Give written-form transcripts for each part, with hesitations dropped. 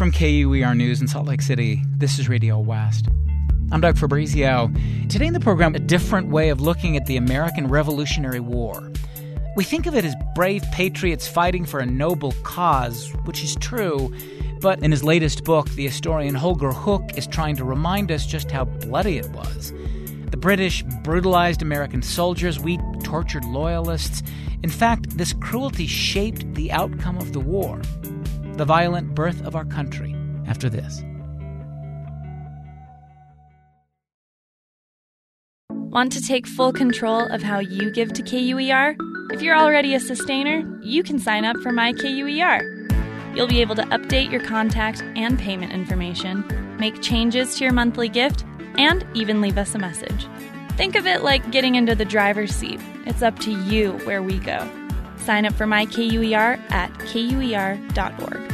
from KUER News in Salt Lake City, this is Radio West. I'm Doug Fabrizio. Today in the program, a different way of looking at the American Revolutionary War. We think of it as brave patriots fighting for a noble cause, which is true, but in his latest book, the historian Holger Hook is trying to remind us just how bloody it was. The British brutalized American soldiers, we tortured loyalists. In fact, this cruelty shaped the outcome of the war, the violent birth of our country, after this. Want to take full control of how you give to KUER? If you're already a sustainer, you can sign up for My KUER. You'll be able to update your contact and payment information, make changes to your monthly gift, and even leave us a message. Think of it like getting into the driver's seat. It's up to you where we go. Sign up for My KUER at KUER.org.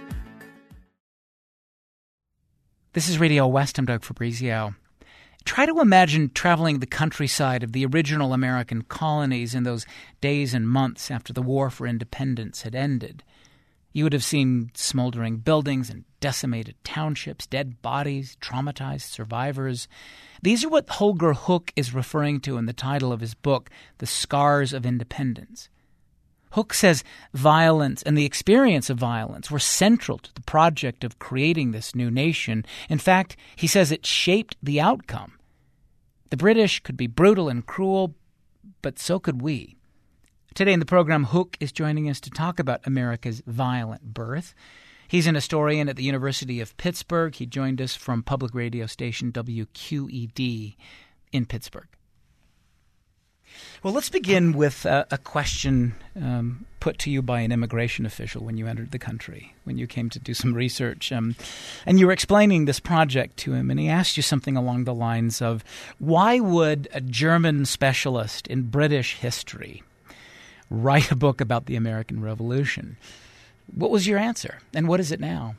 This is Radio West. I'm Doug Fabrizio. Try to imagine traveling the countryside of the original American colonies in those days and months after the War for Independence had ended. You would have seen smoldering buildings and decimated townships, dead bodies, traumatized survivors. These are what Holger Hook is referring to in the title of his book, The Scars of Independence. Hook says violence and the experience of violence were central to the project of creating this new nation. In fact, he says it shaped the outcome. The British could be brutal and cruel, but so could we. Today in the program, Hook is joining us to talk about America's violent birth. He's an historian at the University of Pittsburgh. He joined us from public radio station WQED in Pittsburgh. Well, let's begin with a question put to you by an immigration official when you entered the country, when you came to do some research. And you were explaining this project to him, and he asked you something along the lines of, why would a German specialist in British history write a book about the American Revolution? What was your answer, and what is it now?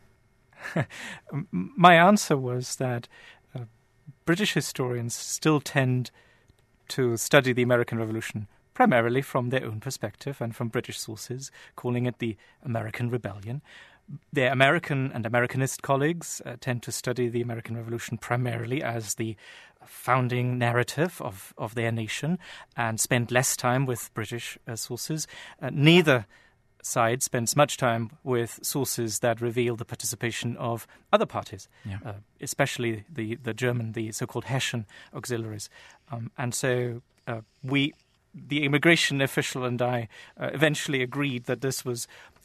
My answer was that British historians still tend to study the American Revolution primarily from their own perspective and from British sources, calling it the American Rebellion. Their American and Americanist colleagues tend to study the American Revolution primarily as the founding narrative of their nation and spend less time with British sources. Neither side spends much time with sources that reveal the participation of other parties, especially the German, the so-called Hessian auxiliaries. And so the immigration official and I eventually agreed that this was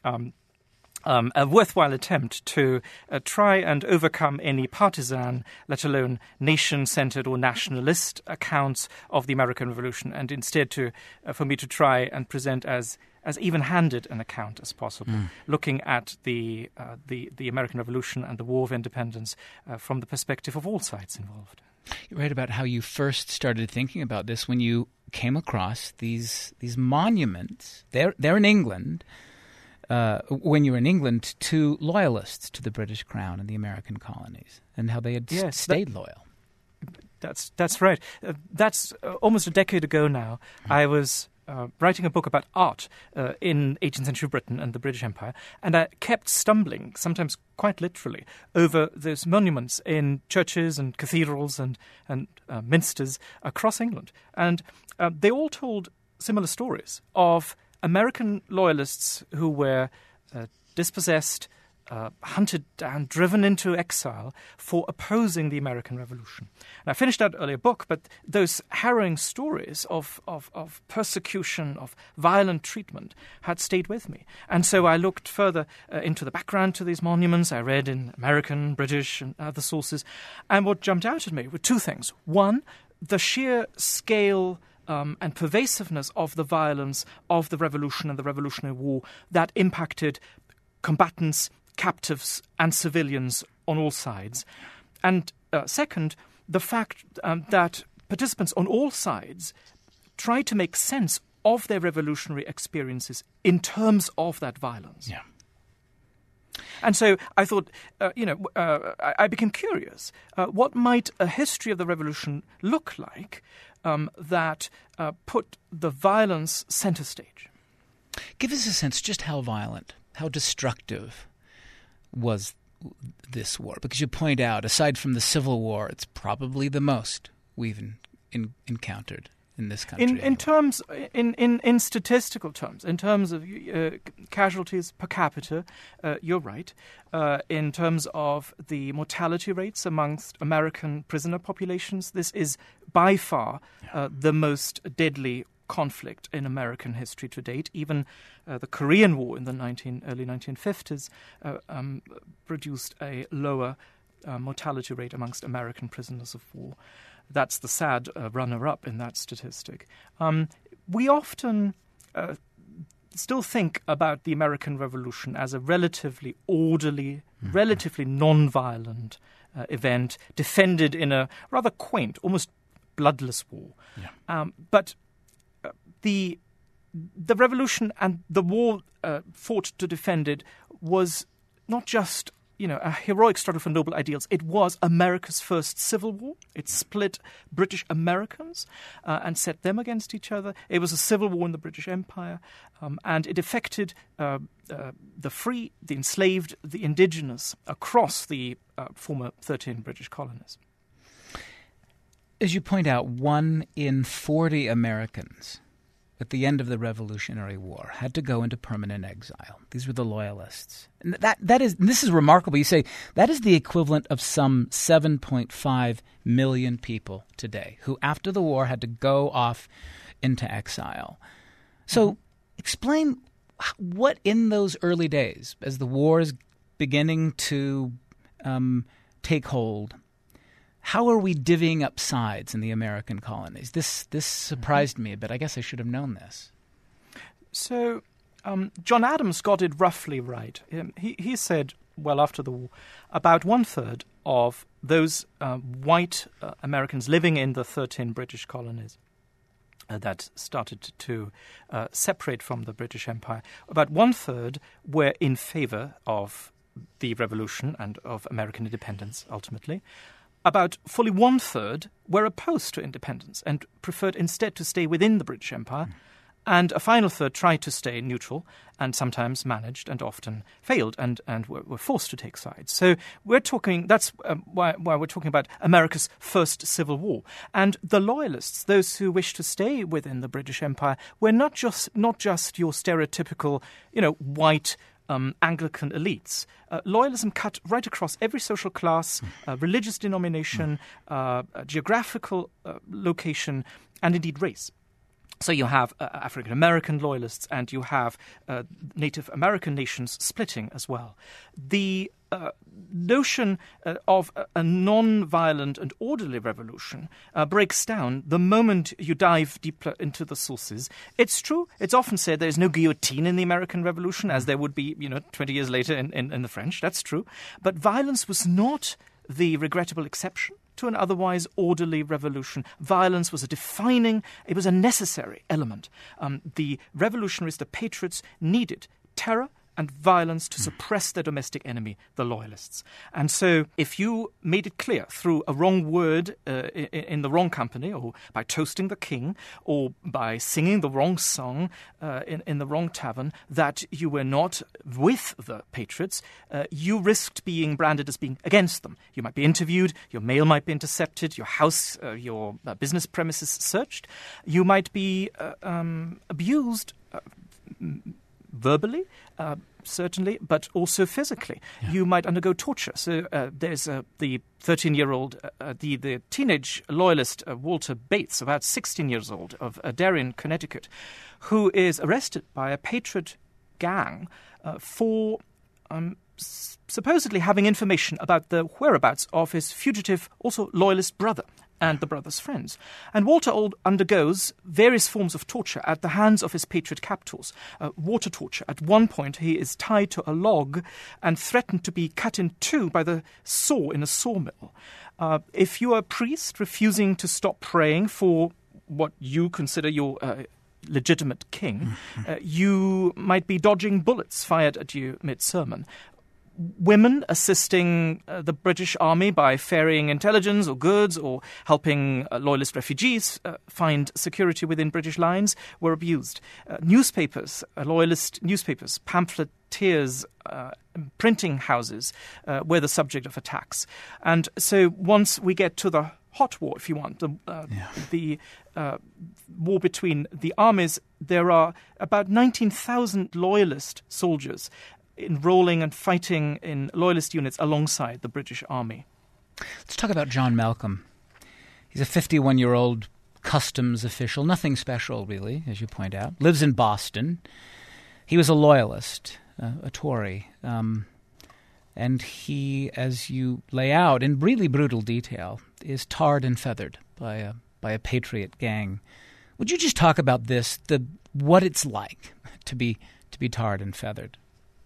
a worthwhile attempt to try and overcome any partisan, let alone nation-centered or nationalist accounts of the American Revolution, and instead for me to try and present as even-handed an account as possible, looking at the American Revolution and the War of Independence from the perspective of all sides involved. You write about how you first started thinking about this when you came across these monuments. They're in England. When you were in England, to loyalists to the British Crown and the American colonies, and how they had stayed loyal. That's right. That's almost a decade ago now. I was writing a book about art in 18th century Britain and the British Empire, and I kept stumbling, sometimes quite literally, over those monuments in churches and cathedrals and minsters across England. And they all told similar stories of American loyalists who were dispossessed, hunted down, driven into exile for opposing the American Revolution. And I finished that earlier book, but those harrowing stories of persecution, of violent treatment had stayed with me. And so I looked further into the background to these monuments. I read in American, British, and other sources. And what jumped out at me were two things. One, the sheer scale and pervasiveness of the violence of the Revolution and the Revolutionary War that impacted combatants, captives, and civilians on all sides. And second, the fact that participants on all sides tried to make sense of their revolutionary experiences in terms of that violence. Yeah. And so I thought, I became curious. What might a history of the revolution look like that put the violence center stage? Give us a sense just how violent, how destructive was this war? Because you point out, aside from the Civil War, it's probably the most we've encountered in this country. In statistical terms, in terms of casualties per capita, you're right. In terms of the mortality rates amongst American prisoner populations, this is by far the most deadly conflict in American history to date. Even the Korean War in the early 1950s produced a lower mortality rate amongst American prisoners of war. That's the sad runner-up in that statistic. We often still think about the American Revolution as a relatively orderly, relatively non-violent event defended in a rather quaint, almost bloodless war. Yeah. But the revolution and the war fought to defend it was not just a heroic struggle for noble ideals. It was America's first civil war. It split British Americans and set them against each other. It was a civil war in the British Empire, and it affected the free, the enslaved, the indigenous across the former 13 British colonies. As you point out, 1 in 40 Americans at the end of the Revolutionary War had to go into permanent exile. These were the Loyalists. And this is remarkable. You say that is the equivalent of some 7.5 million people today who, after the war, had to go off into exile. So explain what in those early days, as the war is beginning to take hold, how are we divvying up sides in the American colonies? This surprised me a bit. I guess I should have known this. So John Adams got it roughly right. He said, well, after the war, about 1/3 of those white Americans living in the 13 British colonies that started to separate from the British Empire, about 1/3 were in favor of the revolution and of American independence, ultimately. About fully 1/3 were opposed to independence and preferred instead to stay within the British Empire, and a final third tried to stay neutral and sometimes managed and often failed and were forced to take sides. So we're talking, that's why we're talking about America's first civil war. And the Loyalists, those who wished to stay within the British Empire, were not just your stereotypical, white Anglican elites. Loyalism cut right across every social class, religious denomination, geographical location, and indeed race. So you have African American loyalists and you have Native American nations splitting as well. The notion of a non-violent and orderly revolution breaks down the moment you dive deeper into the sources. It's true. It's often said there's no guillotine in the American Revolution, as there would be 20 years later in the French. That's true. But violence was not the regrettable exception to an otherwise orderly revolution. Violence was it was a necessary element. The revolutionaries, the patriots, needed terror and violence to suppress their domestic enemy, the Loyalists. And so if you made it clear through a wrong word in the wrong company, or by toasting the king, or by singing the wrong song in the wrong tavern, that you were not with the patriots, you risked being branded as being against them. You might be interviewed, your mail might be intercepted, your house, your business premises searched. You might be abused verbally, certainly, but also physically. Yeah. You might undergo torture. So there's the 13-year-old, the teenage loyalist Walter Bates, about 16 years old, of Darien, Connecticut, who is arrested by a patriot gang for supposedly having information about the whereabouts of his fugitive, also loyalist brother and the brother's friends. And Walter undergoes various forms of torture at the hands of his patriot captors. Water torture. At one point, he is tied to a log and threatened to be cut in two by the saw in a sawmill. If you are a priest refusing to stop praying for what you consider your legitimate king, you might be dodging bullets fired at you mid-sermon. women assisting the British Army by ferrying intelligence or goods or helping loyalist refugees find security within British lines were abused. Newspapers, loyalist newspapers, pamphleteers, printing houses were the subject of attacks. And so once we get to the hot war, if you want, the war between the armies, there are about 19,000 loyalist soldiers enrolling and fighting in loyalist units alongside the British Army. Let's talk about John Malcolm. He's a 51-year-old customs official, nothing special really, as you point out, lives in Boston. He was a loyalist, a Tory, and he, as you lay out in really brutal detail, is tarred and feathered by a patriot gang. Would you just talk about this, what it's like to be tarred and feathered?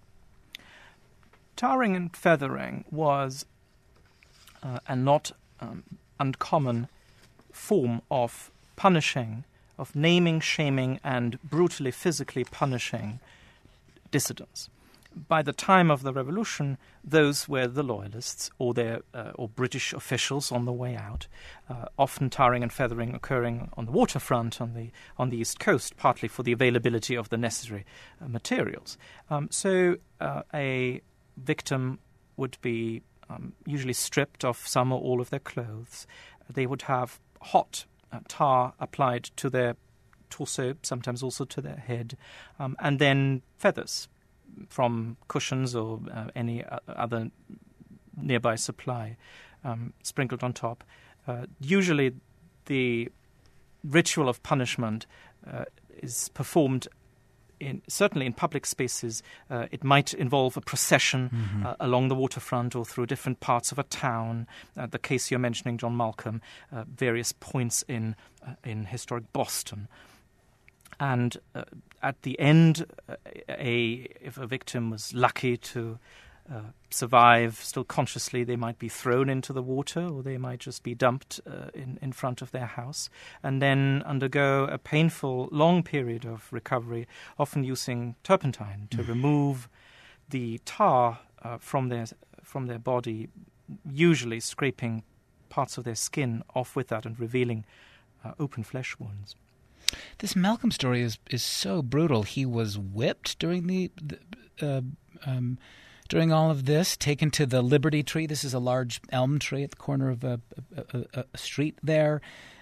Tarring and feathering was a not uncommon form of punishing, of naming, shaming, and brutally physically punishing dissidents. By the time of the Revolution, those were the loyalists or British officials on the way out, often tarring and feathering occurring on the waterfront on the East Coast, partly for the availability of the necessary materials. So a victim would be usually stripped of some or all of their clothes. They would have hot tar applied to their torso, sometimes also to their head, and then feathers from cushions or any other nearby supply sprinkled on top. Usually the ritual of punishment is performed certainly in public spaces. It might involve a procession along the waterfront or through different parts of a town. The case you're mentioning, John Malcolm, various points in historic Boston. And at the end, if a victim was lucky to survive still consciously, they might be thrown into the water or they might just be dumped in front of their house and then undergo a painful, long period of recovery, often using turpentine to remove the tar from their body, usually scraping parts of their skin off with that and revealing open flesh wounds. This Malcolm story is so brutal. He was whipped during during all of this, taken to the Liberty Tree. This is a large elm tree at the corner of a street there.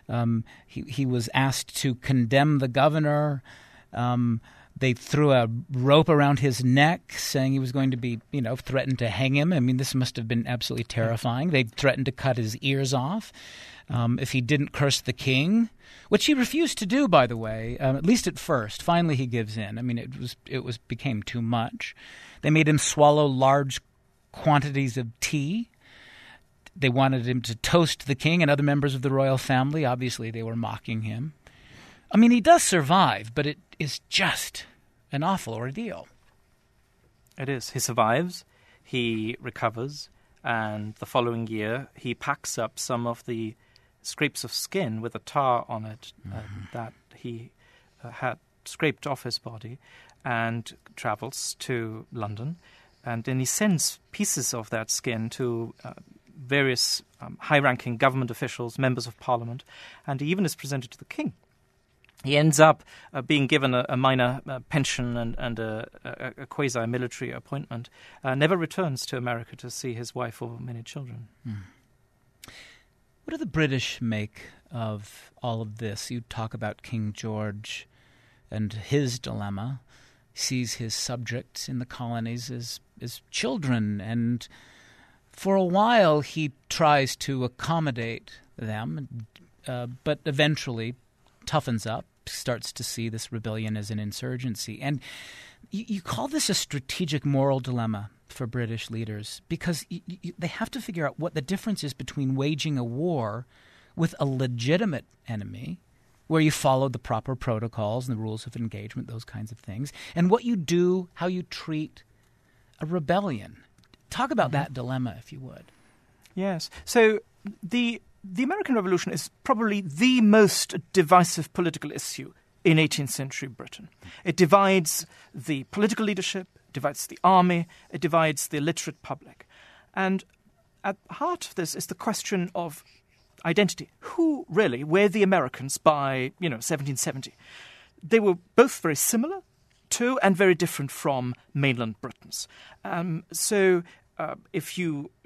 He was asked to condemn the governor. They threw a rope around his neck, saying he was going to be, threatened to hang him. I mean, this must have been absolutely terrifying. They threatened to cut his ears off if he didn't curse the king, which he refused to do, by the way, at least at first. Finally, he gives in. I mean, it became too much. They made him swallow large quantities of tea. They wanted him to toast the king and other members of the royal family. Obviously, they were mocking him. I mean, he does survive, but it is just an awful ordeal. It is. He survives, he recovers, and the following year he packs up some of the scrapes of skin with a tar on it that he had scraped off his body and travels to London. And then he sends pieces of that skin to various high-ranking government officials, members of parliament, and he even is presented to the king. He ends up being given a minor pension and a quasi-military appointment, never returns to America to see his wife or many children. What do the British make of all of this? You talk about King George and his dilemma. He sees his subjects in the colonies as children, and for a while he tries to accommodate them, but eventually toughens up, starts to see this rebellion as an insurgency. And you call this a strategic moral dilemma for British leaders because they have to figure out what the difference is between waging a war with a legitimate enemy, where you follow the proper protocols and the rules of engagement, those kinds of things, and what you do, how you treat a rebellion. Talk about that dilemma, if you would. Yes. So the American Revolution is probably the most divisive political issue in 18th century Britain. It divides the political leadership, divides the army, it divides the illiterate public. And at the heart of this is the question of identity. Who really were the Americans by, 1770? They were both very similar to and very different from mainland Britons. If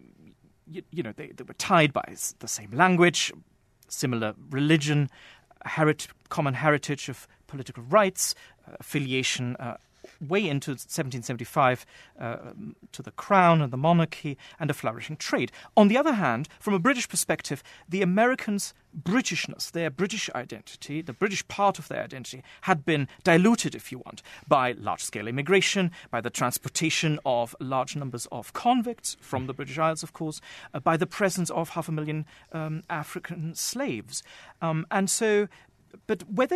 they were tied by the same language, similar religion, common heritage of political rights, affiliation way into 1775 to the crown and the monarchy and a flourishing trade. On the other hand, from a British perspective, the Americans' Britishness, their British identity, the British part of their identity, had been diluted, if you want, by large-scale immigration, by the transportation of large numbers of convicts from the British Isles, of course, by the presence of 500,000 African slaves. But whether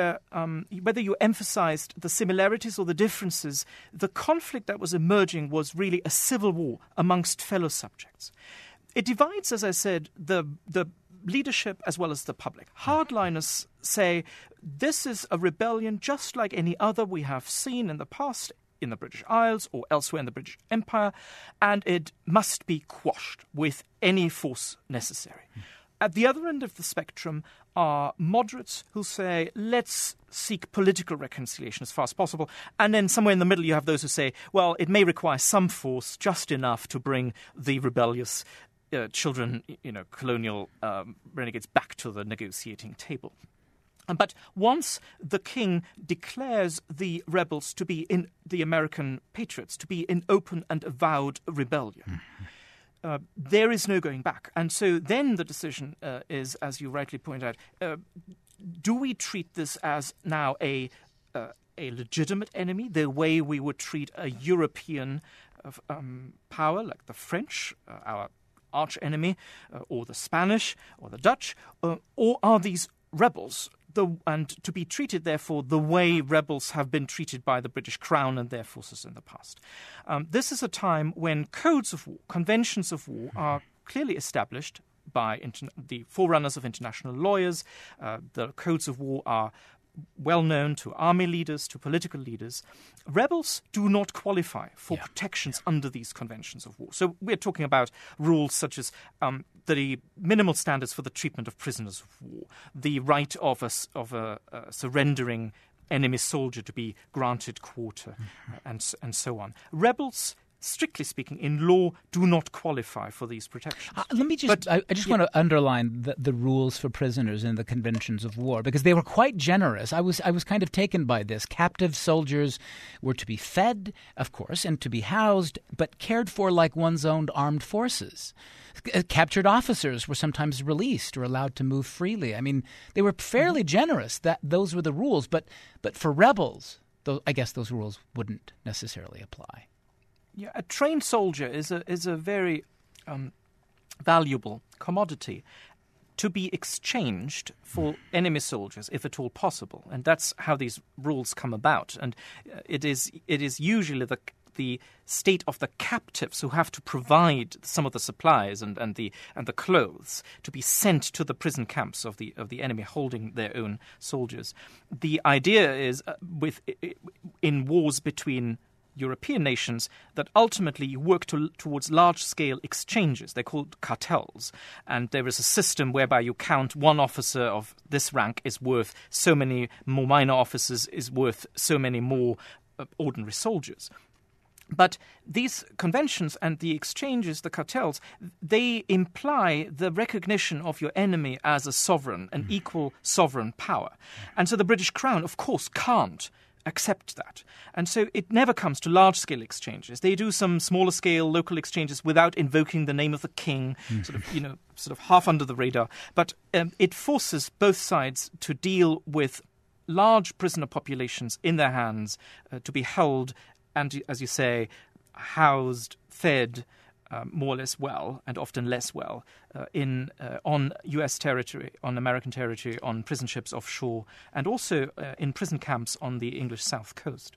you emphasized the similarities or the differences, the conflict that was emerging was really a civil war amongst fellow subjects. It divides, as I said, the leadership as well as the public. Hardliners say this is a rebellion just like any other we have seen in the past in the British Isles or elsewhere in the British Empire, and it must be quashed with any force necessary. At the other end of the spectrum are moderates who say, let's seek political reconciliation as far as possible. And then somewhere in the middle you have those who say, well, it may require some force, just enough to bring the rebellious colonial renegades back to the negotiating table. But once the king declares the rebels to be the American patriots, to be in open and avowed rebellion, there is no going back. And so then the decision is, as you rightly point out, do we treat this as now a legitimate enemy, the way we would treat a European power like the French, our arch enemy, or the Spanish, or the Dutch, or are these rebels and to be treated, therefore, the way rebels have been treated by the British Crown and their forces in the past? This is a time when codes of war, conventions of war, are clearly established by the forerunners of international lawyers. The codes of war are well known to army leaders, to political leaders. Rebels do not qualify for protections under these conventions of war. So we're talking about rules such as the minimal standards for the treatment of prisoners of war, the right of a surrendering enemy soldier to be granted quarter, and so on. Rebels, strictly speaking, in law, do not qualify for these protections. I just want to underline the rules for prisoners in the conventions of war, because they were quite generous. I was kind of taken by this. Captive soldiers were to be fed, of course, and to be housed, but cared for like one's own armed forces. Captured officers were sometimes released or allowed to move freely. I mean, they were fairly generous. Those were the rules. But for rebels, I guess those rules wouldn't necessarily apply. Yeah, a trained soldier is a very valuable commodity to be exchanged for enemy soldiers, if at all possible, and that's how these rules come about. And it is usually the state of the captives who have to provide some of the supplies and the clothes to be sent to the prison camps of the enemy holding their own soldiers. The idea is in wars between European nations that ultimately you work towards large-scale exchanges. They're called cartels. And there is a system whereby you count one officer of this rank is worth so many more minor officers, is worth so many more ordinary soldiers. But these conventions and the exchanges, the cartels, they imply the recognition of your enemy as a sovereign, an equal sovereign power. And so the British Crown, of course, can't accept that. And so it never comes to large-scale exchanges. They do some smaller-scale local exchanges without invoking the name of the king, sort of half under the radar. But it forces both sides to deal with large prisoner populations in their hands, to be held and, as you say, housed, fed, more or less well, and often less well, on U.S. territory, on American territory, on prison ships offshore, and also in prison camps on the English south coast.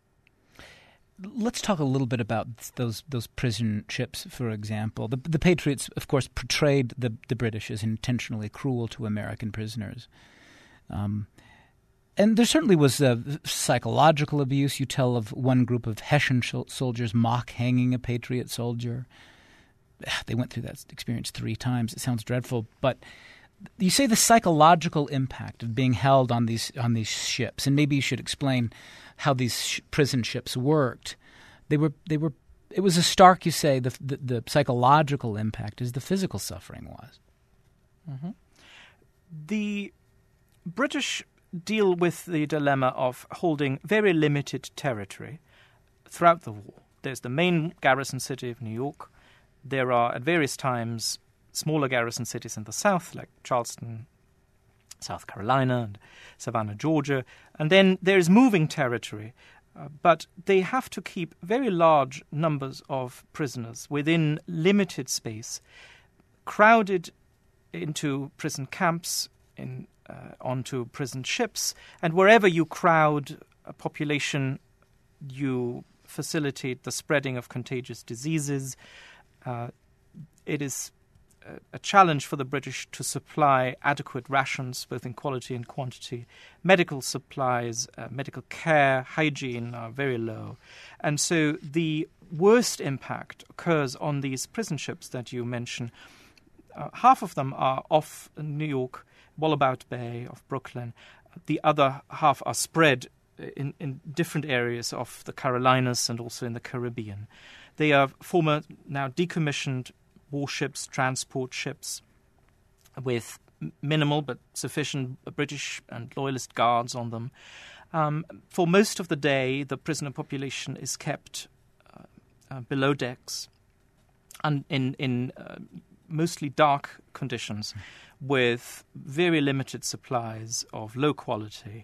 Let's talk a little bit about those prison ships, for example. The Patriots, of course, portrayed the British as intentionally cruel to American prisoners. And there certainly was psychological abuse. You tell of one group of Hessian soldiers mock hanging a Patriot soldier. They went through that experience 3 times. It sounds dreadful, but you say the psychological impact of being held on these ships, and maybe you should explain how these prison ships worked. It was as stark, you say, the psychological impact as the physical suffering was. Mm-hmm. The British deal with the dilemma of holding very limited territory throughout the war. There's the main garrison city of New York. There are, at various times, smaller garrison cities in the south, like Charleston, South Carolina, and Savannah, Georgia. And then there is moving territory. But they have to keep very large numbers of prisoners within limited space, crowded into prison camps, onto prison ships. And wherever you crowd a population, you facilitate the spreading of contagious diseases. It is a challenge for the British to supply adequate rations, both in quality and quantity. Medical supplies, medical care, hygiene are very low. And so the worst impact occurs on these prison ships that you mention. Half of them are off New York, Wallabout Bay, off Brooklyn. The other half are spread in different areas of the Carolinas and also in the Caribbean. They are former, now decommissioned warships, transport ships with minimal but sufficient British and Loyalist guards on them. For most of the day, the prisoner population is kept below decks and in mostly dark conditions with very limited supplies of low quality,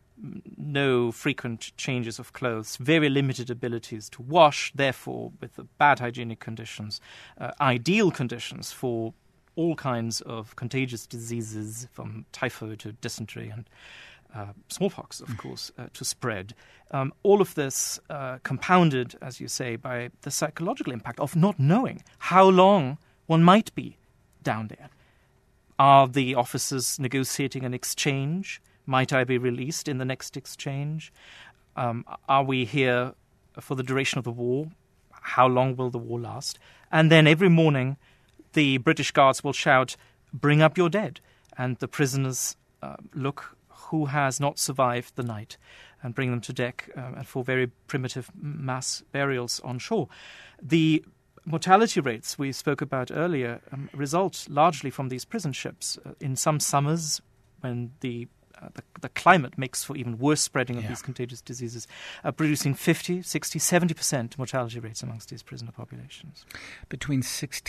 no frequent changes of clothes, very limited abilities to wash, therefore with the bad hygienic conditions, ideal conditions for all kinds of contagious diseases from typhoid to dysentery and smallpox, of course, to spread. All of this compounded, as you say, by the psychological impact of not knowing how long one might be down there. Are the officers negotiating an exchange? Might I be released in the next exchange? Are we here for the duration of the war? How long will the war last? And then every morning, the British guards will shout, "Bring up your dead." And the prisoners look who has not survived the night and bring them to deck for very primitive mass burials on shore. The mortality rates we spoke about earlier result largely from these prison ships. In some summers, when the climate makes for even worse spreading of these contagious diseases, producing 50, 60, 70% mortality rates amongst these prisoner populations. Between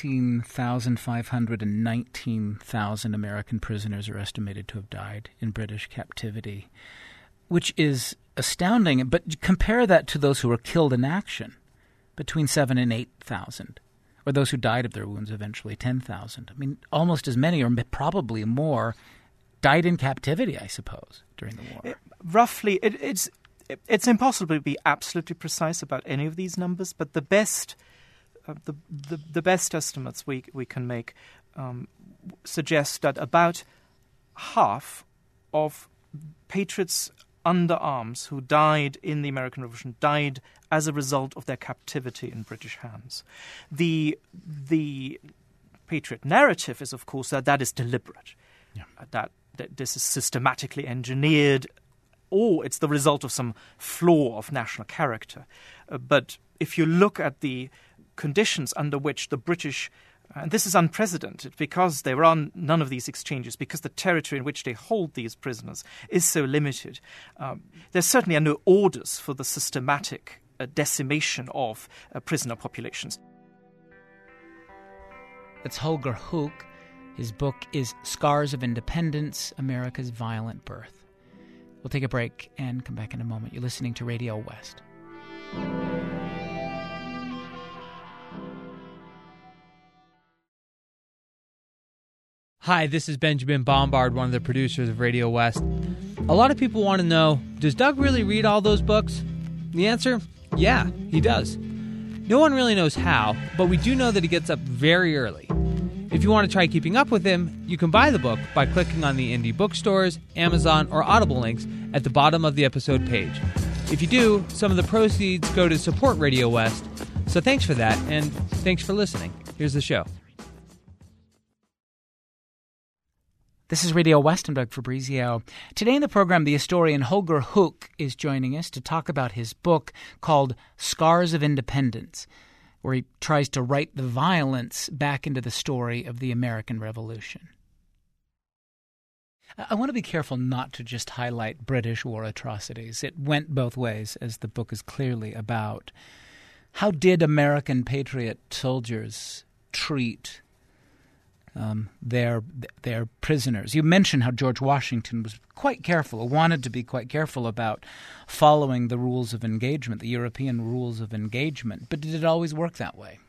16,500 and 19,000 American prisoners are estimated to have died in British captivity, which is astounding. But compare that to those who were killed in action, between 7,000 and 8,000, or those who died of their wounds eventually, 10,000. I mean, almost as many, or probably more, died in captivity, I suppose, during the war. Roughly, it's impossible to be absolutely precise about any of these numbers, but the best estimates we can make suggest that about half of patriots under arms who died in the American Revolution died as a result of their captivity in British hands. The patriot narrative is, of course, that is deliberate, that this is systematically engineered, or it's the result of some flaw of national character. But if you look at the conditions under which the British, and this is unprecedented because there are none of these exchanges, because the territory in which they hold these prisoners is so limited, there certainly are no orders for the systematic decimation of prisoner populations. That's Holger Huck. His book is Scars of Independence, America's Violent Birth. We'll take a break and come back in a moment. You're listening to Radio West. Hi, this is Benjamin Bombard, one of the producers of Radio West. A lot of people want to know, does Doug really read all those books? The answer, yeah, he does. No one really knows how, but we do know that he gets up very early. If you want to try keeping up with him, you can buy the book by clicking on the indie bookstores, Amazon, or Audible links at the bottom of the episode page. If you do, some of the proceeds go to support Radio West, so thanks for that, and thanks for listening. Here's the show. This is Radio West. I'm Doug Fabrizio. Today in the program, the historian Holger Huck is joining us to talk about his book called Scars of Independence, where he tries to write the violence back into the story of the American Revolution. I want to be careful not to just highlight British war atrocities. It went both ways, as the book is clearly about. How did American patriot soldiers treat their prisoners? You mentioned how George Washington was quite careful, wanted to be quite careful about following the rules of engagement, the European rules of engagement. But did it always work that way?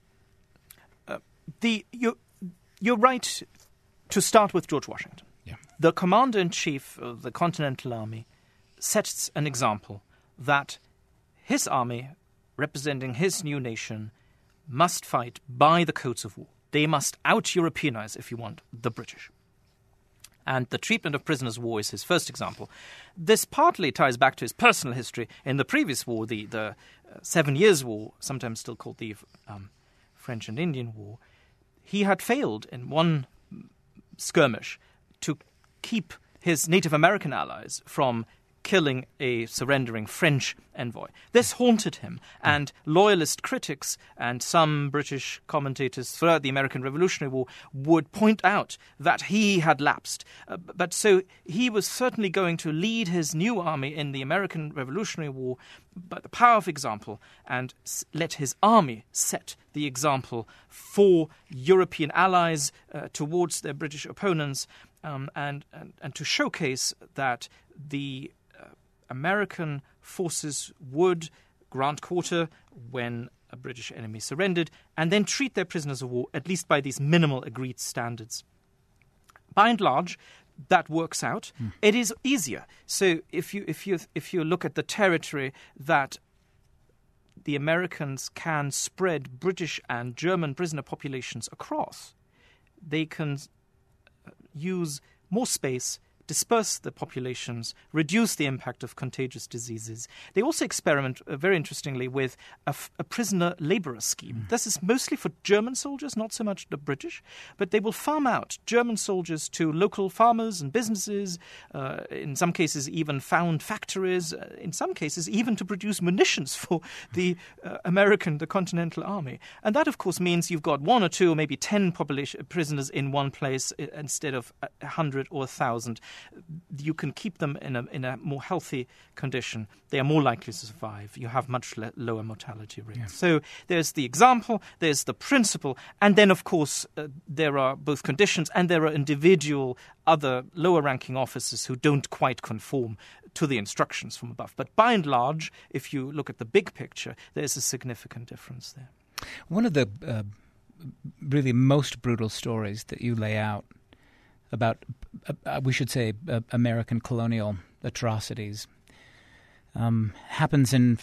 You're right to start with George Washington. Yeah. The commander-in-chief of the Continental Army sets an example that his army, representing his new nation, must fight by the codes of war. They must out-Europeanize, if you want, the British. And the treatment of prisoners of war is his first example. This partly ties back to his personal history. In the previous war, the 7 Years' War, sometimes still called the French and Indian War, he had failed in one skirmish to keep his Native American allies from killing a surrendering French envoy. This haunted him, and loyalist critics and some British commentators throughout the American Revolutionary War would point out that he had lapsed. But so he was certainly going to lead his new army in the American Revolutionary War by the power of example and let his army set the example for European allies towards their British opponents, and to showcase that the American forces would grant quarter when a British enemy surrendered, and then treat their prisoners of war, at least by these minimal agreed standards. By and large, that works out. It is easier. So if you look at the territory that the Americans can spread British and German prisoner populations across, they can use more space, disperse the populations, reduce the impact of contagious diseases. They also experiment, very interestingly, with a prisoner laborer scheme. This is mostly for German soldiers, not so much the British, but they will farm out German soldiers to local farmers and businesses, in some cases even found factories, in some cases even to produce munitions for the the Continental Army. And that, of course, means you've got 1 or 2 or maybe 10 prisoners in one place instead of 100 or 1,000. You can keep them in a more healthy condition. They are more likely to survive. You have much lower mortality rates. Yeah. So there's the example, there's the principle, and then, of course, there are both conditions and there are individual other lower-ranking officers who don't quite conform to the instructions from above. But by and large, if you look at the big picture, there's a significant difference there. One of the really most brutal stories that you lay out about, we should say, American colonial atrocities, happens in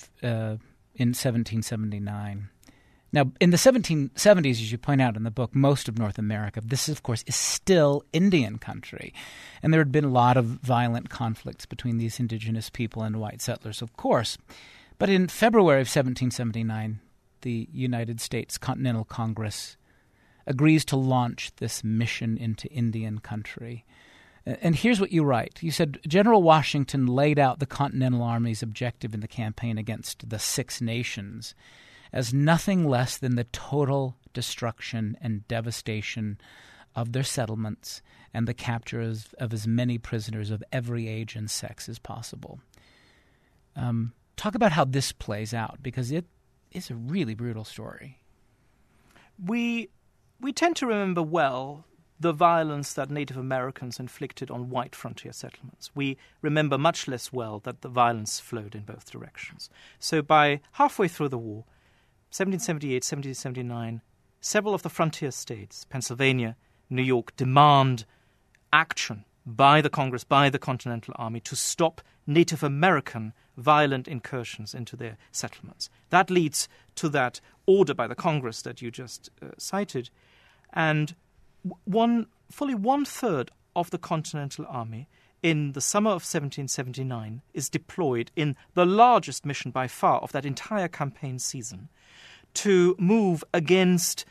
1779. Now, in the 1770s, as you point out in the book, most of North America, this, of course, is still Indian country. And there had been a lot of violent conflicts between these indigenous people and white settlers, of course. But in February of 1779, the United States Continental Congress agrees to launch this mission into Indian country. And here's what you write. You said, General Washington laid out the Continental Army's objective in the campaign against the Six Nations as nothing less than the total destruction and devastation of their settlements and the capture of as many prisoners of every age and sex as possible. Talk about how this plays out, because it is a really brutal story. We tend to remember well the violence that Native Americans inflicted on white frontier settlements. We remember much less well that the violence flowed in both directions. So by halfway through the war, 1778, 1779, several of the frontier states, Pennsylvania, New York, demand action by the Congress, by the Continental Army, to stop Native American violent incursions into their settlements. That leads to that order by the Congress that you just cited. And fully one-third of the Continental Army in the summer of 1779 is deployed in the largest mission by far of that entire campaign season to move against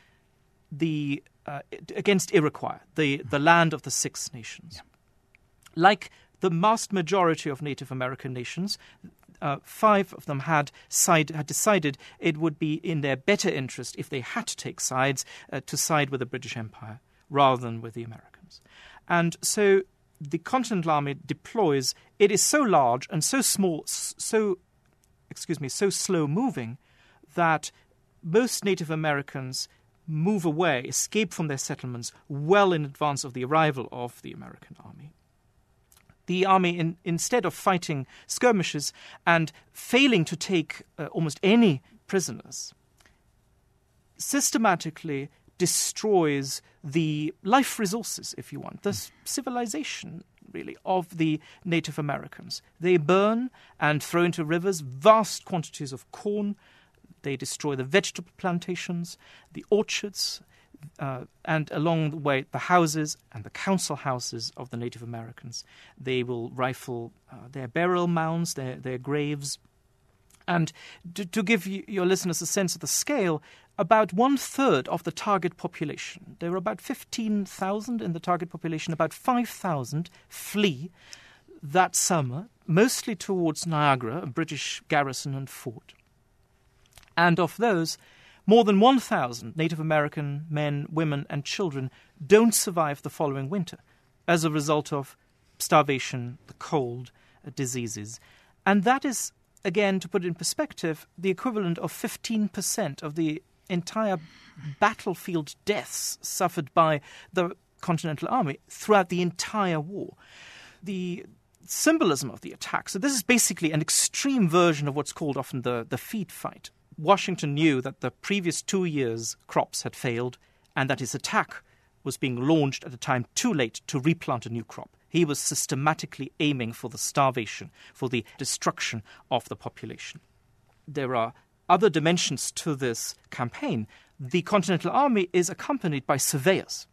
Iroquois, the land of the Six Nations. Yeah. Like the vast majority of Native American nations, 5 of them had decided it would be in their better interest, if they had to take sides, to side with the British Empire rather than with the Americans. And so the Continental Army deploys. It is so large and so small, so slow-moving that most Native Americans move away, escape from their settlements well in advance of the arrival of the American army. The army, instead of fighting skirmishes and failing to take almost any prisoners, systematically destroys the life resources, if you want, the civilization, really, of the Native Americans. They burn and throw into rivers vast quantities of corn. They destroy the vegetable plantations, the orchards, and along the way, the houses and the council houses of the Native Americans. They will rifle their burial mounds, their graves. And to give your listeners a sense of the scale, about one-third of the target population, there were about 15,000 in the target population, about 5,000 flee that summer, mostly towards Niagara, a British garrison and fort. And of those, more than 1,000 Native American men, women, and children don't survive the following winter as a result of starvation, the cold, diseases. And that is, again, to put it in perspective, the equivalent of 15% of the entire battlefield deaths suffered by the Continental Army throughout the entire war. The symbolism of the attack, so this is basically an extreme version of what's called often the feed fight. Washington knew that the previous 2 years' crops had failed and that his attack was being launched at a time too late to replant a new crop. He was systematically aiming for the starvation, for the destruction of the population. There are other dimensions to this campaign. The Continental Army is accompanied by surveyors.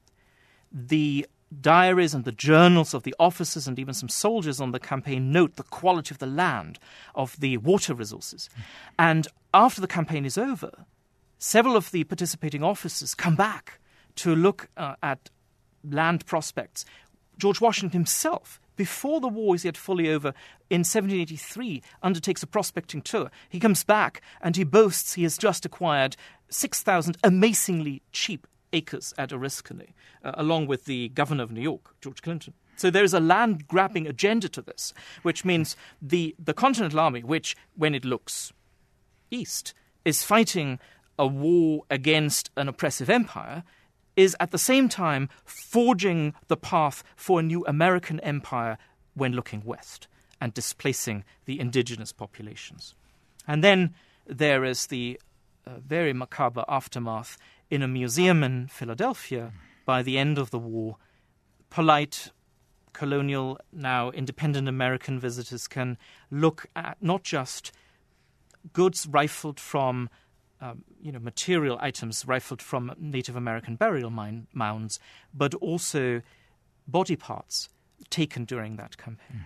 The diaries and the journals of the officers and even some soldiers on the campaign note the quality of the land, of the water resources. And after the campaign is over, several of the participating officers come back to look at land prospects. George Washington himself, before the war is yet fully over, in 1783, undertakes a prospecting tour. He comes back and he boasts he has just acquired 6,000 amazingly cheap acres at Oriskany, along with the governor of New York, George Clinton. So there is a land-grabbing agenda to this, which means the Continental Army, which, when it looks east, is fighting a war against an oppressive empire, is at the same time forging the path for a new American empire when looking west and displacing the indigenous populations. And then there is the very macabre aftermath in a museum in Philadelphia. By the end of the war, polite, colonial, now independent American visitors can look at not just goods rifled from material items rifled from Native American burial mounds, but also body parts taken during that campaign.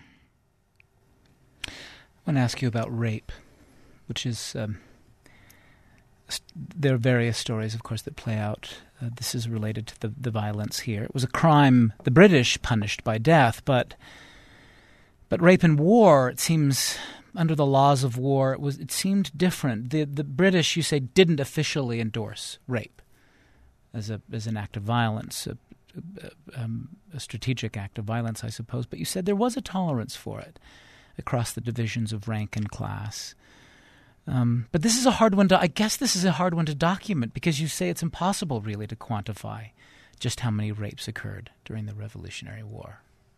I want to ask you about rape, which is... there are various stories, of course, that play out. This is related to the violence here. It was a crime the British punished by death, but rape in war, it seems... Under the laws of war, it seemed different. The British, you say, didn't officially endorse rape as an act of violence, a strategic act of violence, I suppose. But you said there was a tolerance for it across the divisions of rank and class. But this is a hard one to document because you say it's impossible, really, to quantify just how many rapes occurred during the Revolutionary War.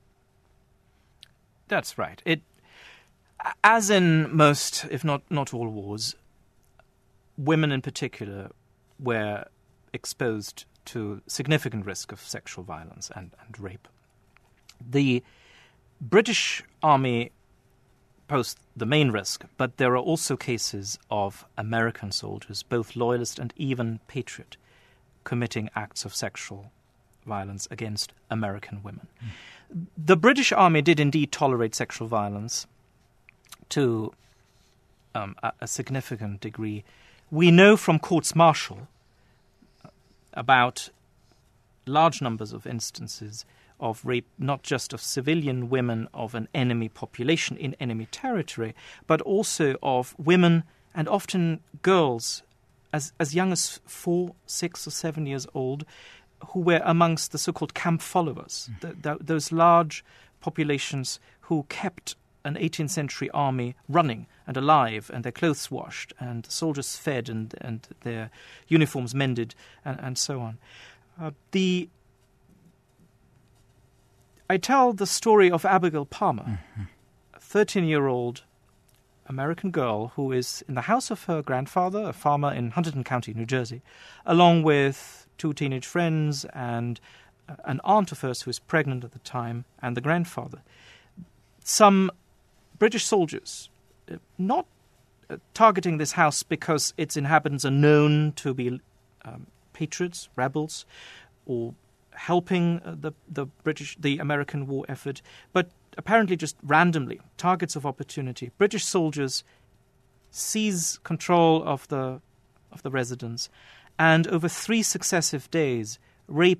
That's right. As in most, if not all wars, women in particular were exposed to significant risk of sexual violence and rape. The British Army posed the main risk, but there are also cases of American soldiers, both loyalist and even patriot, committing acts of sexual violence against American women. The British Army did indeed tolerate sexual violence to a significant degree. We know from courts-martial about large numbers of instances of rape, not just of civilian women of an enemy population in enemy territory, but also of women and often girls as young as 4, 6 or 7 years old who were amongst the so-called camp followers, those large populations who kept an 18th century army running and alive, and their clothes washed, and the soldiers fed, and their uniforms mended, and so on. I tell the story of Abigail Palmer, a 13-year-old American girl who is in the house of her grandfather, a farmer in Hunterdon County, New Jersey, along with 2 teenage friends and an aunt of hers who was pregnant at the time, and the grandfather. Some British soldiers, not targeting this house because its inhabitants are known to be patriots, rebels, or helping the American war effort, but apparently just randomly, targets of opportunity. British soldiers seize control of the residence, and over 3 successive days rape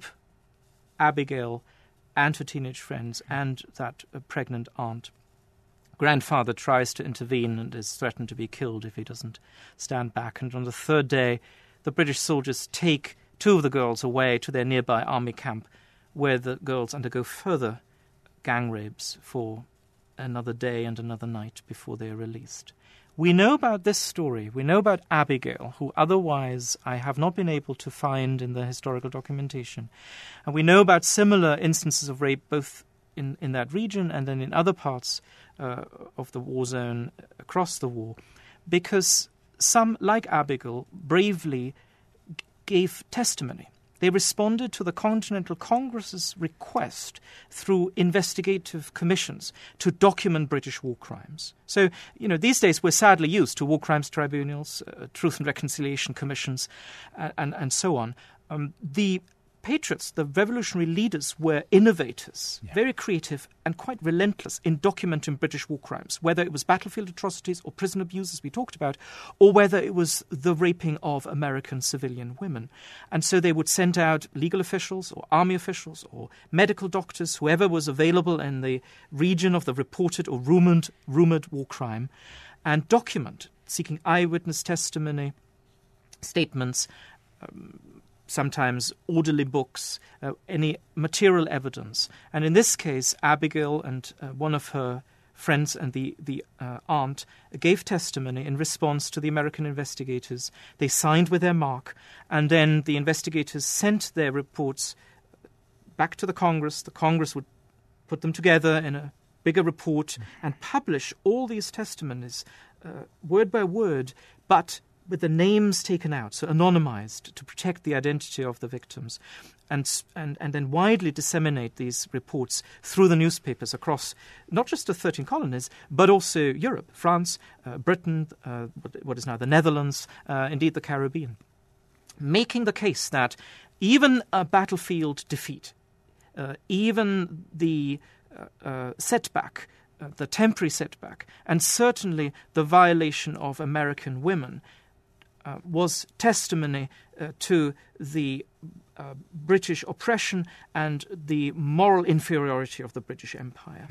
Abigail and her teenage friends and that pregnant aunt. Grandfather tries to intervene and is threatened to be killed if he doesn't stand back. And on the 3rd day, the British soldiers take 2 of the girls away to their nearby army camp, where the girls undergo further gang rapes for another day and another night before they are released. We know about this story. We know about Abigail, who otherwise I have not been able to find in the historical documentation. And we know about similar instances of rape both in that region and then in other parts of the war zone across the war, because some, like Abigail, bravely gave testimony. They responded to the Continental Congress's request through investigative commissions to document British war crimes. So, these days we're sadly used to war crimes tribunals, truth and reconciliation commissions, and so on. The patriots, the revolutionary leaders, were innovators, very creative and quite relentless in documenting British war crimes, whether it was battlefield atrocities or prison abuse, as we talked about, or whether it was the raping of American civilian women. And so they would send out legal officials or army officials or medical doctors, whoever was available in the region of the reported or rumored war crime, and document, seeking eyewitness testimony, statements, sometimes orderly books, any material evidence. And in this case, Abigail and one of her friends and the aunt gave testimony in response to the American investigators. They signed with their mark, and then the investigators sent their reports back to the Congress. The Congress would put them together in a bigger report and publish all these testimonies word by word, but with the names taken out, so anonymized, to protect the identity of the victims, and then widely disseminate these reports through the newspapers across not just the 13 colonies, but also Europe, France, Britain, what is now the Netherlands, indeed the Caribbean, making the case that even a battlefield defeat, even the setback, the temporary setback, and certainly the violation of American women was testimony to the British oppression and the moral inferiority of the British Empire,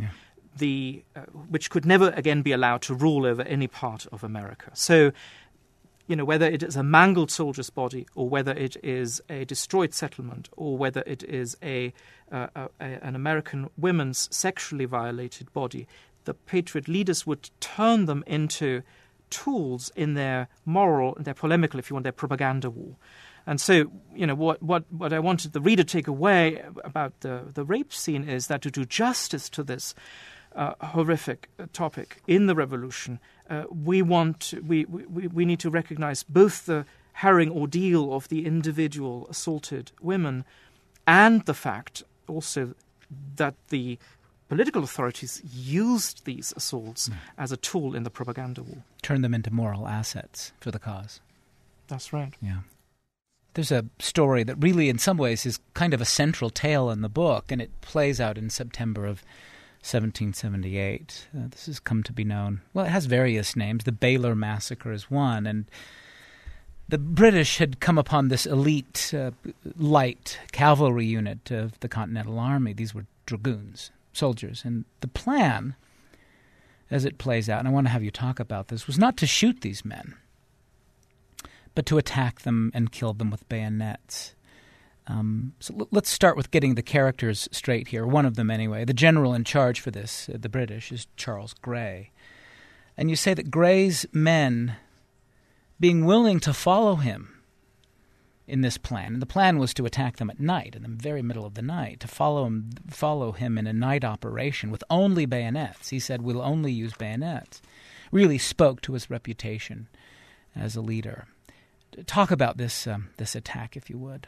which could never again be allowed to rule over any part of America. So, whether it is a mangled soldier's body, or whether it is a destroyed settlement, or whether it is an American woman's sexually violated body, the Patriot leaders would turn them into tools in their moral, their polemical, if you want, their propaganda war. And so, what I wanted the reader to take away about the rape scene is that to do justice to this horrific topic in the revolution, we need to recognize both the harrowing ordeal of the individual assaulted women and the fact also that the political authorities used these assaults as a tool in the propaganda war. Turn them into moral assets for the cause. That's right. Yeah. There's a story that really, in some ways, is kind of a central tale in the book, and it plays out in September of 1778. This has come to be known. Well, it has various names. The Baylor Massacre is one, and the British had come upon this elite light cavalry unit of the Continental Army. These were dragoons, soldiers, and the plan, as it plays out, and I want to have you talk about this, was not to shoot these men, but to attack them and kill them with bayonets. So let's start with getting the characters straight here, one of them anyway. The general in charge for this, the British, is Charles Grey. And you say that Grey's men, being willing to follow him in this plan, and the plan was to attack them at night, in the very middle of the night, to follow him in a night operation with only bayonets. He said, we'll only use bayonets. Really spoke to his reputation as a leader. Talk about this attack, if you would.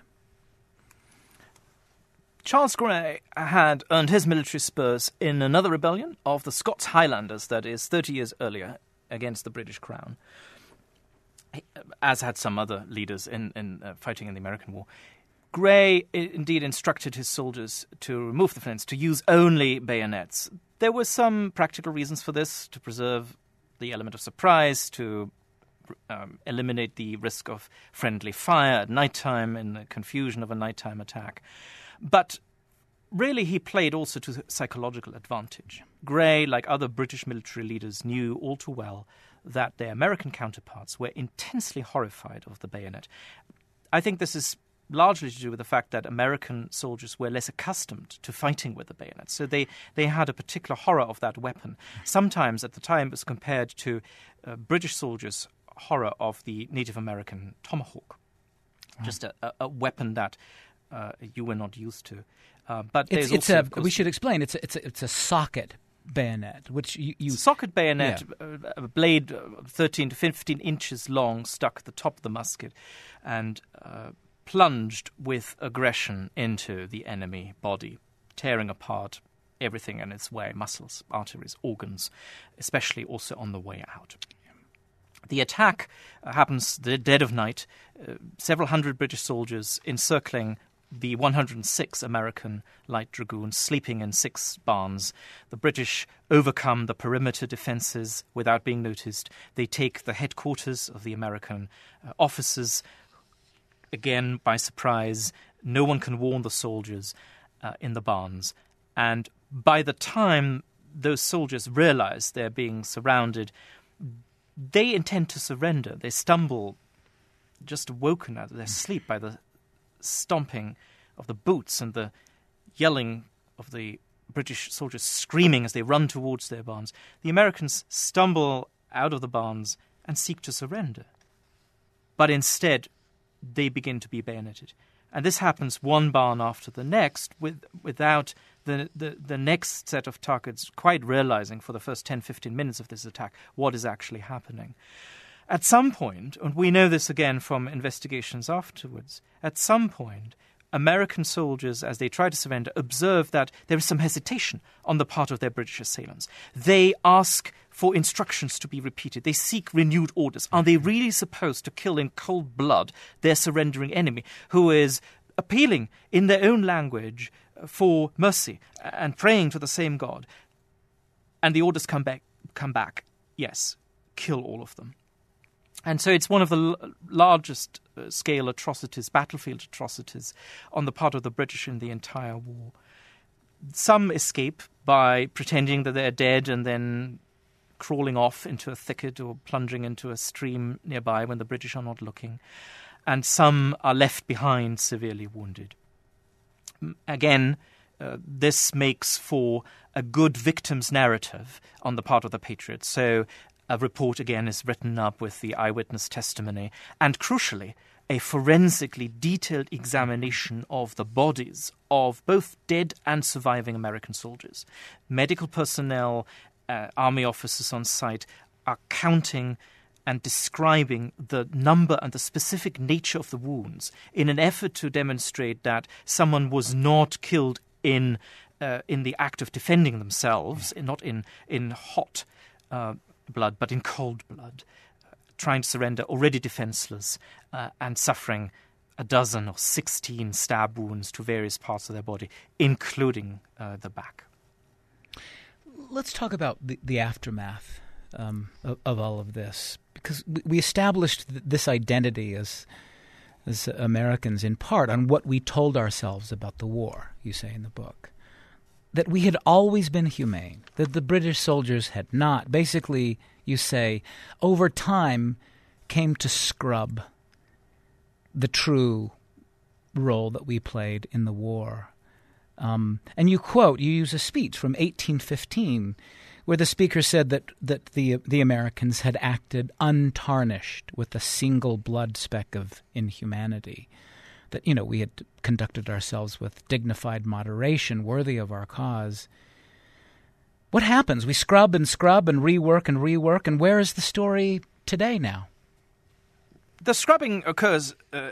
Charles Grey had earned his military spurs in another rebellion of the Scots Highlanders, that is, 30 years earlier, against the British Crown, as had some other leaders in fighting in the American War. Grey indeed instructed his soldiers to remove the flints, to use only bayonets. There were some practical reasons for this, to preserve the element of surprise, to eliminate the risk of friendly fire at nighttime in the confusion of a nighttime attack. But really he played also to psychological advantage. Grey, like other British military leaders, knew all too well that their American counterparts were intensely horrified of the bayonet. I think this is largely to do with the fact that American soldiers were less accustomed to fighting with the bayonet. So they had a particular horror of that weapon. Sometimes at the time it was compared to British soldiers' horror of the Native American tomahawk, just a weapon that you were not used to. But we should explain. It's a socket bayonet, which you socket bayonet, a blade 13 to 15 inches long, stuck at the top of the musket, and plunged with aggression into the enemy body, tearing apart everything in its way: muscles, arteries, organs, especially also on the way out. The attack happens the dead of night. Several hundred British soldiers encircling the 106 American light dragoons, sleeping in 6 barns. The British overcome the perimeter defenses without being noticed. They take the headquarters of the American officers, again by surprise. No one can warn the soldiers in the barns. And by the time those soldiers realize they're being surrounded, they intend to surrender. They stumble, just awoken out of their sleep by the stomping of the boots and the yelling of the British soldiers screaming as they run towards their barns. The Americans stumble out of the barns and seek to surrender. But instead, they begin to be bayoneted. And this happens one barn after the next without the next set of targets quite realizing for the first 10-15 minutes of this attack what is actually happening. At some point, and we know this again from investigations afterwards, at some point, American soldiers, as they try to surrender, observe that there is some hesitation on the part of their British assailants. They ask for instructions to be repeated. They seek renewed orders. Are they really supposed to kill in cold blood their surrendering enemy, who is appealing in their own language for mercy and praying to the same God? And the orders come back, yes, kill all of them. And so it's one of the largest scale atrocities, battlefield atrocities, on the part of the British in the entire war. Some escape by pretending that they're dead and then crawling off into a thicket or plunging into a stream nearby when the British are not looking. And some are left behind severely wounded. Again, this makes for a good victim's narrative on the part of the Patriots. So a report, again, is written up with the eyewitness testimony and, crucially, a forensically detailed examination of the bodies of both dead and surviving American soldiers. Medical personnel, army officers on site are counting and describing the number and the specific nature of the wounds in an effort to demonstrate that someone was not killed in the act of defending themselves, not in hot blood, but in cold blood, trying to surrender, already defenseless and suffering a dozen or 16 stab wounds to various parts of their body, including the back. Let's talk about the aftermath of all of this, because we established this identity as Americans in part on what we told ourselves about the war, you say in the book. That we had always been humane, that the British soldiers had not. Basically, you say, over time came to scrub the true role that we played in the war. And you use a speech from 1815 where the speaker said that the Americans had acted untarnished with a single blood speck of inhumanity, that, we had conducted ourselves with dignified moderation worthy of our cause. What happens? We scrub and rework, and where is the story today now? The scrubbing occurs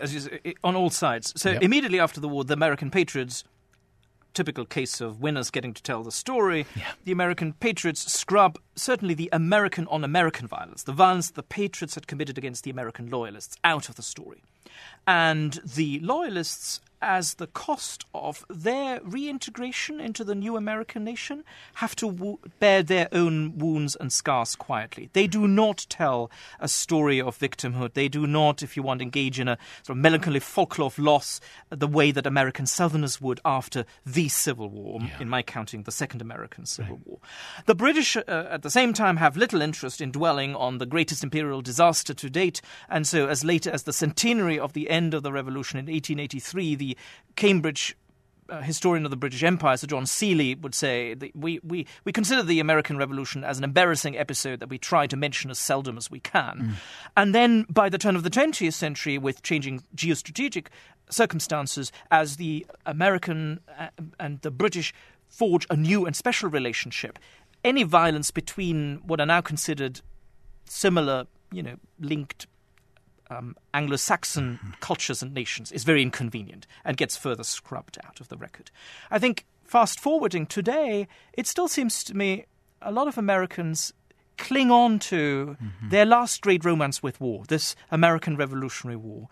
on all sides. So Immediately after the war, the American patriots, typical case of winners getting to tell the story, the American patriots scrub certainly the American on American violence, the violence the patriots had committed against the American loyalists, out of the story. And the loyalists, as the cost of their reintegration into the new American nation, have to bear their own wounds and scars quietly. They do not tell a story of victimhood. They do not, if you want, engage in a sort of melancholy folklore of loss the way that American Southerners would after the Civil War, in my counting, the Second American Civil War. The British, at the same time, have little interest in dwelling on the greatest imperial disaster to date, and so as late as the centenary of the end of the Revolution in 1883, the Cambridge historian of the British Empire, Sir John Seeley, would say that we consider the American Revolution as an embarrassing episode that we try to mention as seldom as we can. And then by the turn of the 20th century, with changing geostrategic circumstances, as the American and the British forge a new and special relationship, any violence between what are now considered similar, linked Anglo-Saxon cultures and nations is very inconvenient and gets further scrubbed out of the record. I think fast-forwarding today, it still seems to me a lot of Americans cling on to their last great romance with war, this American Revolutionary War,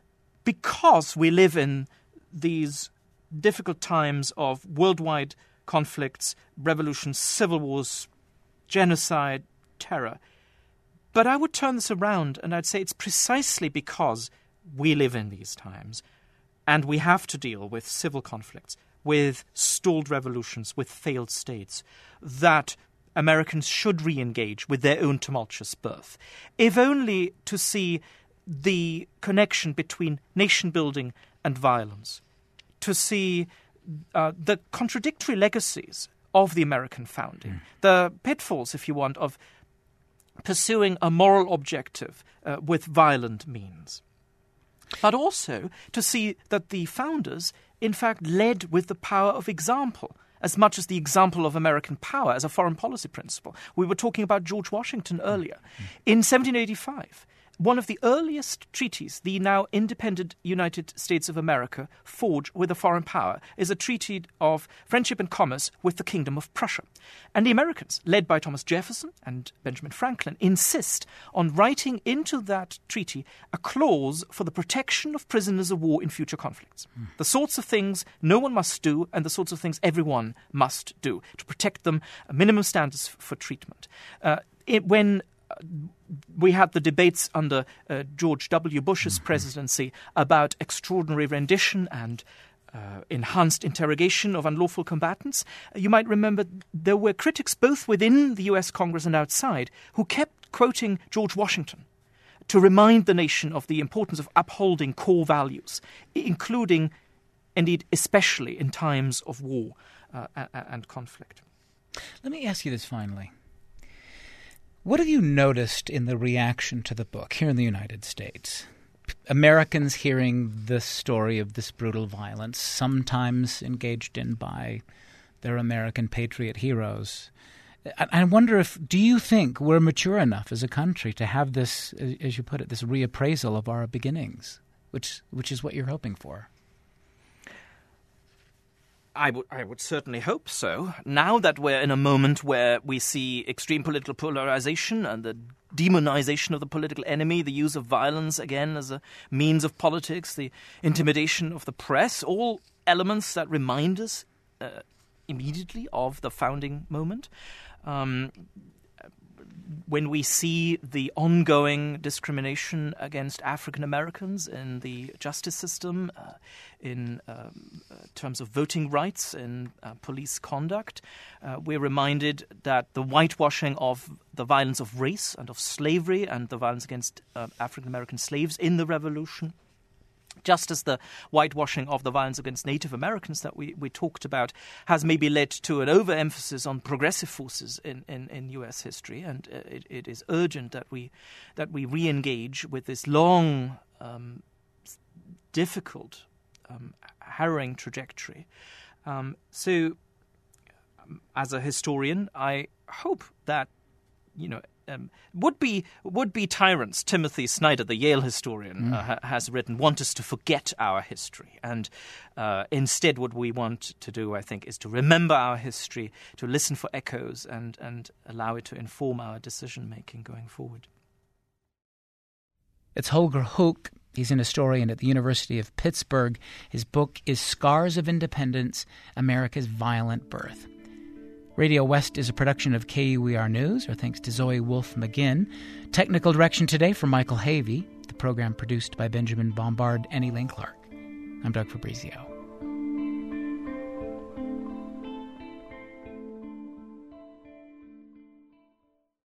because we live in these difficult times of worldwide conflicts, revolutions, civil wars, genocide, terror. But I would turn this around and I'd say it's precisely because we live in these times and we have to deal with civil conflicts, with stalled revolutions, with failed states, that Americans should re-engage with their own tumultuous birth, if only to see the connection between nation-building and violence, to see the contradictory legacies of the American founding, the pitfalls, if you want, of pursuing a moral objective with violent means. But also to see that the founders, in fact, led with the power of example, as much as the example of American power as a foreign policy principle. We were talking about George Washington earlier. In 1785, one of the earliest treaties the now independent United States of America forged with a foreign power is a treaty of friendship and commerce with the Kingdom of Prussia. And the Americans, led by Thomas Jefferson and Benjamin Franklin, insist on writing into that treaty a clause for the protection of prisoners of war in future conflicts. The sorts of things no one must do and the sorts of things everyone must do to protect them, minimum standards for treatment. When we had the debates under George W. Bush's presidency about extraordinary rendition and enhanced interrogation of unlawful combatants. You might remember there were critics both within the US Congress and outside who kept quoting George Washington to remind the nation of the importance of upholding core values, including, indeed, especially in times of war and conflict. Let me ask you this finally. What have you noticed in the reaction to the book here in the United States? Americans hearing the story of this brutal violence, sometimes engaged in by their American patriot heroes. I wonder do you think we're mature enough as a country to have this, as you put it, this reappraisal of our beginnings, which is what you're hoping for? I would certainly hope so. Now that we're in a moment where we see extreme political polarization and the demonization of the political enemy, the use of violence again as a means of politics, the intimidation of the press, all elements that remind us immediately of the founding moment. When we see the ongoing discrimination against African Americans in the justice system, in terms of voting rights, in police conduct, we're reminded that the whitewashing of the violence of race and of slavery and the violence against African American slaves in the Revolution, just as the whitewashing of the violence against Native Americans that we talked about has maybe led to an overemphasis on progressive forces in U.S. history, and it is urgent that we re-engage with this long, difficult, harrowing trajectory. So, as a historian, I hope that would-be tyrants, Timothy Snyder, the Yale historian, has written, want us to forget our history. And instead what we want to do, I think, is to remember our history, to listen for echoes and allow it to inform our decision-making going forward. It's Holger Hoek. He's an historian at the University of Pittsburgh. His book is Scars of Independence, America's Violent Birth. Radio West is a production of KUER News. Our thanks to Zoe Wolf-McGinn. Technical direction today from Michael Havey. The program produced by Benjamin Bombard and Elaine Clark. I'm Doug Fabrizio.